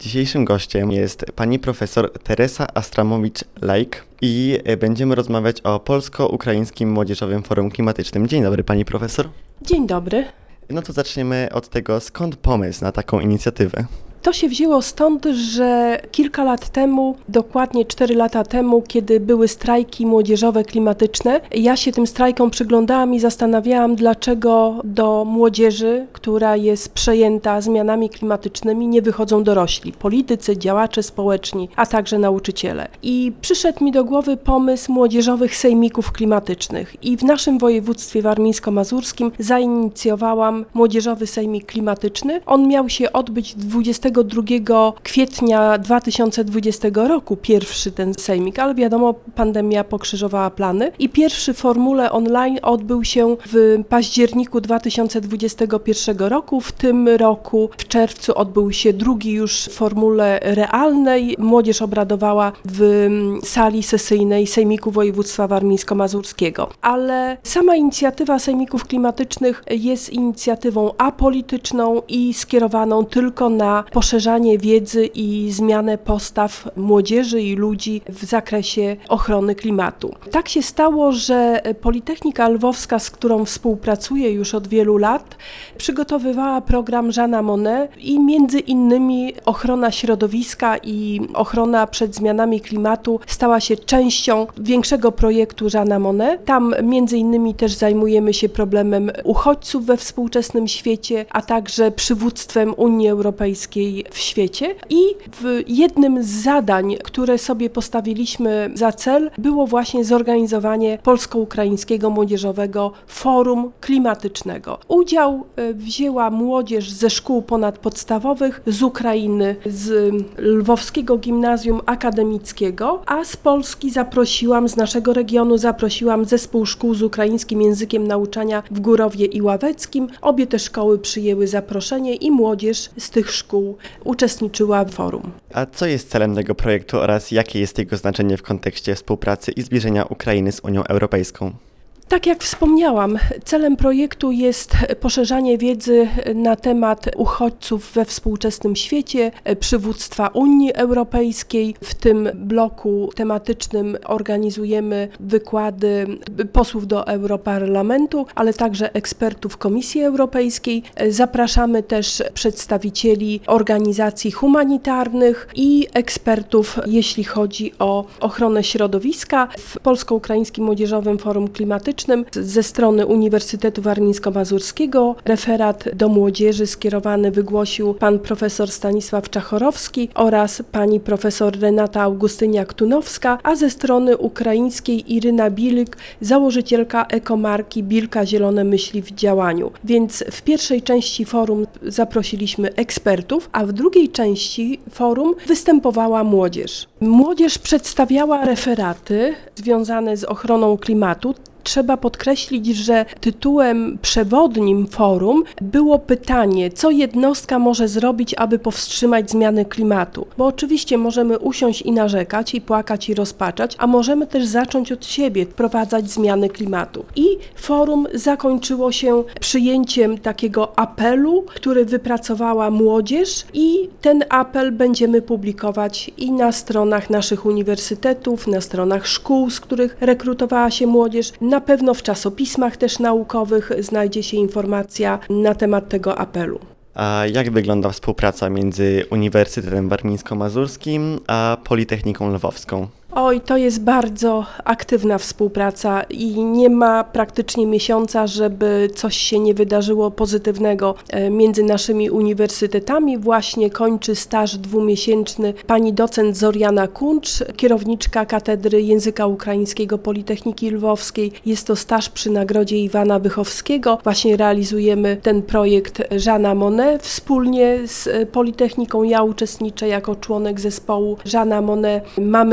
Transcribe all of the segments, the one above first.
Dzisiejszym gościem jest pani profesor Teresa Astramowicz-Lajk i będziemy rozmawiać o Polsko-Ukraińskim Młodzieżowym Forum Klimatycznym. Dzień dobry, pani profesor. Dzień dobry. No to zaczniemy od tego, skąd pomysł na taką inicjatywę? To się wzięło stąd, że kilka lat temu, dokładnie 4 lata temu, kiedy były strajki młodzieżowe klimatyczne, ja się tym strajkom przyglądałam i zastanawiałam, dlaczego do młodzieży, która jest przejęta zmianami klimatycznymi, nie wychodzą dorośli, politycy, działacze społeczni, a także nauczyciele. I przyszedł mi do głowy pomysł młodzieżowych sejmików klimatycznych. I w naszym województwie warmińsko-mazurskim zainicjowałam młodzieżowy sejmik klimatyczny. On miał się odbyć 22 kwietnia 2020 roku, pierwszy ten sejmik, ale wiadomo, pandemia pokrzyżowała plany i pierwszy w formule online odbył się w październiku 2021 roku. W tym roku, w czerwcu, odbył się drugi już w formule realnej. Młodzież obradowała w sali sesyjnej Sejmiku Województwa Warmińsko-Mazurskiego. Ale sama inicjatywa sejmików klimatycznych jest inicjatywą apolityczną i skierowaną tylko na poszerzanie wiedzy i zmianę postaw młodzieży i ludzi w zakresie ochrony klimatu. Tak się stało, że Politechnika Lwowska, z którą współpracuję już od wielu lat, przygotowywała program Jeana Monnet i między innymi ochrona środowiska i ochrona przed zmianami klimatu stała się częścią większego projektu Jeana Monnet. Tam między innymi też zajmujemy się problemem uchodźców we współczesnym świecie, a także przywództwem Unii Europejskiej w świecie i w jednym z zadań, które sobie postawiliśmy za cel, było właśnie zorganizowanie Polsko-Ukraińskiego Młodzieżowego Forum Klimatycznego. Udział wzięła młodzież ze szkół ponadpodstawowych z Ukrainy, z Lwowskiego Gimnazjum Akademickiego, a z Polski z naszego regionu zaprosiłam zespół szkół z ukraińskim językiem nauczania w Górowie i Ławeckim. Obie te szkoły przyjęły zaproszenie i młodzież z tych szkół uczestniczyła w forum. A co jest celem tego projektu oraz jakie jest jego znaczenie w kontekście współpracy i zbliżenia Ukrainy z Unią Europejską? Tak jak wspomniałam, celem projektu jest poszerzanie wiedzy na temat uchodźców we współczesnym świecie, przywództwa Unii Europejskiej. W tym bloku tematycznym organizujemy wykłady posłów do Europarlamentu, ale także ekspertów Komisji Europejskiej. Zapraszamy też przedstawicieli organizacji humanitarnych i ekspertów, jeśli chodzi o ochronę środowiska. W Polsko-Ukraińskim Młodzieżowym Forum Klimatycznym ze strony Uniwersytetu Warmińsko-Mazurskiego referat do młodzieży skierowany wygłosił pan profesor Stanisław Czachorowski oraz pani profesor Renata Augustyniak-Tunowska, a ze strony ukraińskiej Iryna Bilyk, założycielka ekomarki Bilka Zielone Myśli w Działaniu. Więc w pierwszej części forum zaprosiliśmy ekspertów, a w drugiej części forum występowała młodzież. Młodzież przedstawiała referaty związane z ochroną klimatu. Trzeba podkreślić, że tytułem przewodnim forum było pytanie, co jednostka może zrobić, aby powstrzymać zmiany klimatu. Bo oczywiście możemy usiąść i narzekać, i płakać, i rozpaczać, a możemy też zacząć od siebie, wprowadzać zmiany klimatu. I forum zakończyło się przyjęciem takiego apelu, który wypracowała młodzież i ten apel będziemy publikować i na stronach naszych uniwersytetów, na stronach szkół, z których rekrutowała się młodzież. Na pewno w czasopismach też naukowych znajdzie się informacja na temat tego apelu. A jak wygląda współpraca między Uniwersytetem Warmińsko-Mazurskim a Politechniką Lwowską? Oj, to jest bardzo aktywna współpraca i nie ma praktycznie miesiąca, żeby coś się nie wydarzyło pozytywnego między naszymi uniwersytetami. Właśnie kończy staż 2-miesięczny pani docent Zoriana Kuncz, kierowniczka Katedry Języka Ukraińskiego Politechniki Lwowskiej. Jest to staż przy nagrodzie Iwana Wychowskiego. Właśnie realizujemy ten projekt Jeana Monnet wspólnie z Politechniką. Ja uczestniczę jako członek zespołu Jeana Monnet. Mamy studentów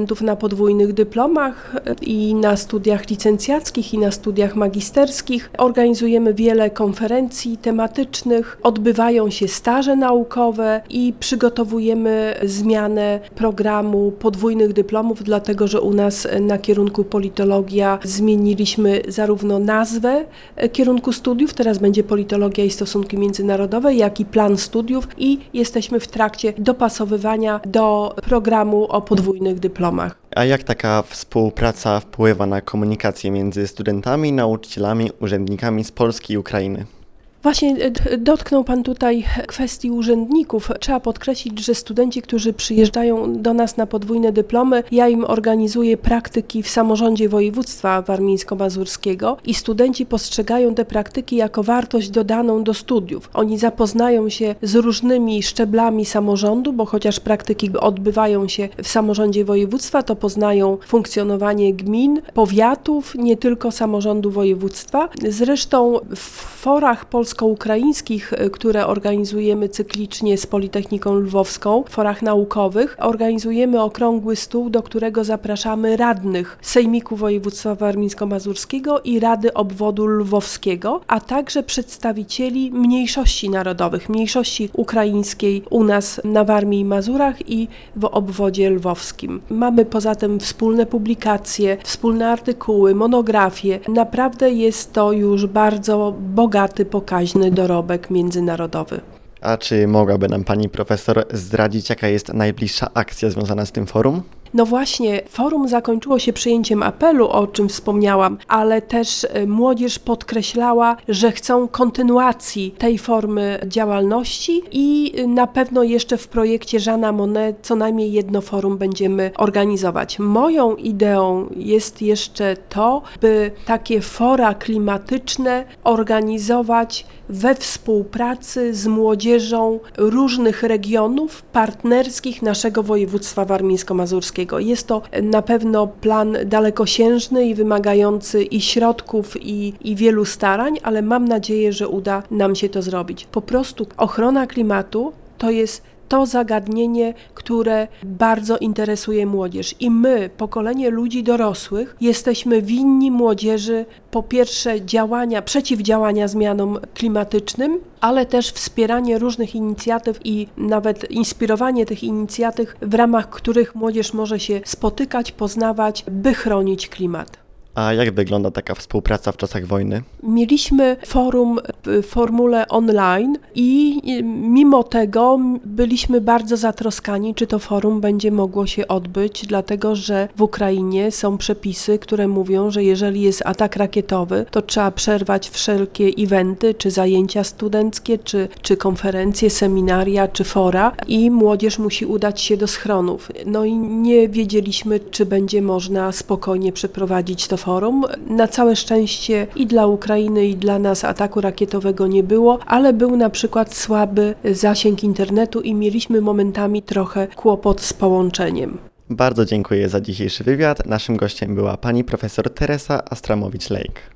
studentów na podwójnych dyplomach i na studiach licencjackich, i na studiach magisterskich. Organizujemy wiele konferencji tematycznych, odbywają się staże naukowe i przygotowujemy zmianę programu podwójnych dyplomów, dlatego że u nas na kierunku politologia zmieniliśmy zarówno nazwę kierunku studiów, teraz będzie politologia i stosunki międzynarodowe, jak i plan studiów i jesteśmy w trakcie dopasowywania do programu o podwójnych dyplomach. A jak taka współpraca wpływa na komunikację między studentami, nauczycielami, urzędnikami z Polski i Ukrainy? Właśnie dotknął Pan tutaj kwestii urzędników. Trzeba podkreślić, że studenci, którzy przyjeżdżają do nas na podwójne dyplomy, ja im organizuję praktyki w samorządzie województwa warmińsko-mazurskiego i studenci postrzegają te praktyki jako wartość dodaną do studiów. Oni zapoznają się z różnymi szczeblami samorządu, bo chociaż praktyki odbywają się w samorządzie województwa, to poznają funkcjonowanie gmin, powiatów, nie tylko samorządu województwa. Zresztą w forach polsko-ukraińskich, które organizujemy cyklicznie z Politechniką Lwowską, w forach naukowych, organizujemy okrągły stół, do którego zapraszamy radnych Sejmiku Województwa Warmińsko-Mazurskiego i Rady Obwodu Lwowskiego, a także przedstawicieli mniejszości narodowych, mniejszości ukraińskiej u nas na Warmii i Mazurach i w obwodzie lwowskim. Mamy poza tym wspólne publikacje, wspólne artykuły, monografie. Naprawdę jest to już bardzo bogaty, pokaźny dorobek międzynarodowy. A czy mogłaby nam pani profesor zdradzić, jaka jest najbliższa akcja związana z tym forum? No właśnie, forum zakończyło się przyjęciem apelu, o czym wspomniałam, ale też młodzież podkreślała, że chcą kontynuacji tej formy działalności i na pewno jeszcze w projekcie Jeana Monnet co najmniej jedno forum będziemy organizować. Moją ideą jest jeszcze to, by takie fora klimatyczne organizować we współpracy z młodzieżą różnych regionów partnerskich naszego województwa warmińsko-mazurskiego. Jest to na pewno plan dalekosiężny i wymagający i środków, i wielu starań, ale mam nadzieję, że uda nam się to zrobić. Po prostu ochrona klimatu to jest to zagadnienie, które bardzo interesuje młodzież. I my, pokolenie ludzi dorosłych, jesteśmy winni młodzieży po pierwsze przeciwdziałania zmianom klimatycznym, ale też wspieranie różnych inicjatyw i nawet inspirowanie tych inicjatyw, w ramach których młodzież może się spotykać, poznawać, by chronić klimat. A jak wygląda taka współpraca w czasach wojny? Mieliśmy forum w formule online i mimo tego byliśmy bardzo zatroskani, czy to forum będzie mogło się odbyć, dlatego że w Ukrainie są przepisy, które mówią, że jeżeli jest atak rakietowy, to trzeba przerwać wszelkie eventy, czy zajęcia studenckie, czy konferencje, seminaria, czy fora i młodzież musi udać się do schronów. No i nie wiedzieliśmy, czy będzie można spokojnie przeprowadzić to forum. Na całe szczęście i dla Ukrainy, i dla nas ataku rakietowego nie było, ale był na przykład słaby zasięg internetu i mieliśmy momentami trochę kłopot z połączeniem. Bardzo dziękuję za dzisiejszy wywiad. Naszym gościem była pani profesor Teresa Astramowicz-Lejk.